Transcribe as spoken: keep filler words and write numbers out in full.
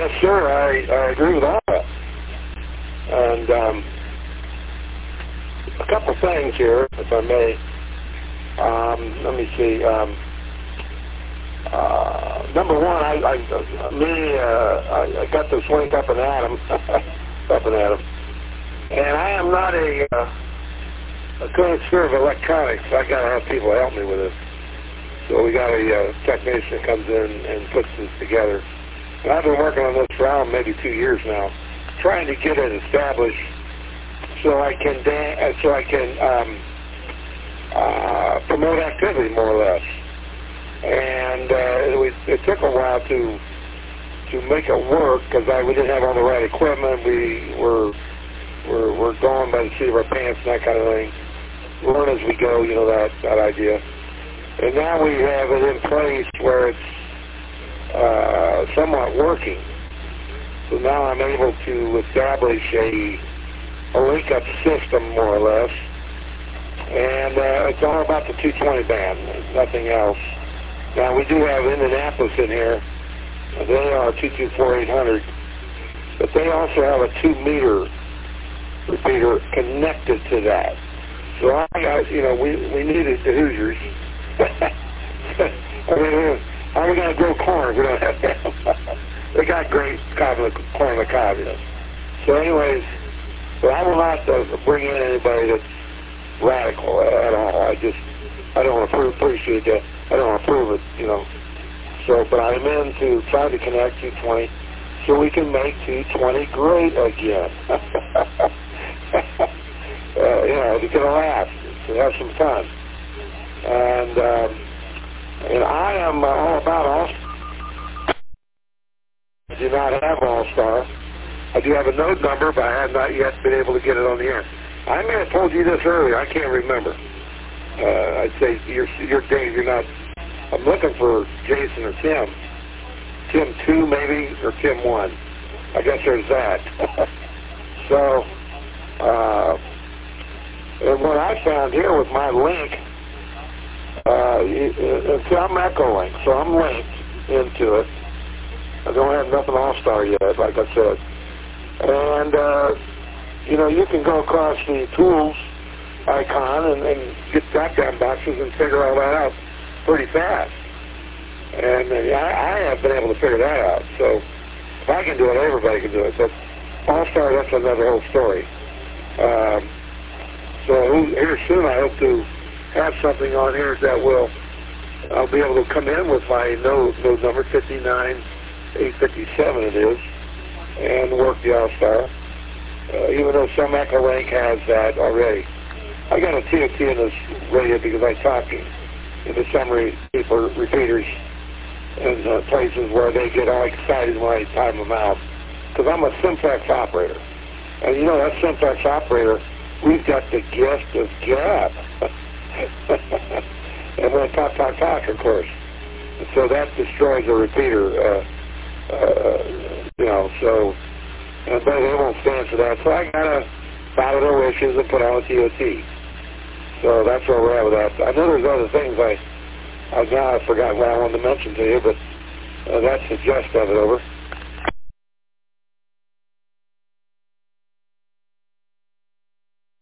Yes, sir. I, I agree with all that. And um, a couple things here, if I may. Um, let me see. Um, uh, number one, I, I me, uh, I, I got this link up and at 'em, up and at 'em, and I am not a, uh, a connoisseur of electronics. I got to have people help me with this. So we got a uh, technician that comes in and puts this together. And I've been working on this for around maybe two years now, trying to get it established so I can dan so I can um, uh, promote activity more or less. And uh, it, was, it took a while to to make it work because I we didn't have all the right equipment. We were we're, we're going by the seat of our pants and that kind of thing. Learn as we go, you know, that that idea. And now we have it in place where it's uh, somewhat working. So now I'm able to establish a, a link-up system, more or less. And uh, it's all about the two twenty band, nothing else. Now we do have Indianapolis in here. They are two two four eight hundred. But they also have a two meter repeater connected to that. So I got, you know, we, we needed the Hoosiers. I mean, how are we going to grow corn if we don't have them? They got great corn on the cob, you know. So anyways, but I will not uh, bring in anybody that's radical at all. I just, I don't approve, appreciate that. I don't approve it, you know. So, but I'm in to try to connect two twenty so we can make two twenty great again. uh, you know, to get a laugh, to have some fun. And, um, and I am uh, all about All-Star. I do not have All-Star. I do have a node number, but I have not yet been able to get it on the air. I may have told you this earlier. I can't remember. Uh, I'd say you're, you're Dave. You're not. I'm looking for Jason or Tim. Tim two maybe, or Tim one. I guess there's that. So, uh, and what I found here with my link, uh, it's, I'm Echo Link, so I'm linked into it. I don't have nothing All-Star yet, like I said. And, uh, you know, you can go across the tools icon and, and get drop-down boxes and figure all that out pretty fast. And uh, I, I have been able to figure that out. So if I can do it, everybody can do it. But All-Star, that's another whole story. Um, so here soon I hope to have something on here that will, I'll be able to come in with my node, node number fifty-nine eight fifty-seven it is, and work the All-Star. Uh, even though some Echo Link has that already. I got a T O T in this radio because I talk into some re people, repeaters in uh, places where they get all excited when I time them out. Because I'm a simplex operator. And you know, that simplex operator, we've got the gift of gab. And when talk, talk, talk, of course. And so that destroys a repeater, uh, uh, you know, so, and but they won't stand for that. So I got to follow their wishes and put on a T O T. So that's where we're at with that. I know there's other things I, I now I forgot what I wanted to mention to you, but uh, that's the gist of it over.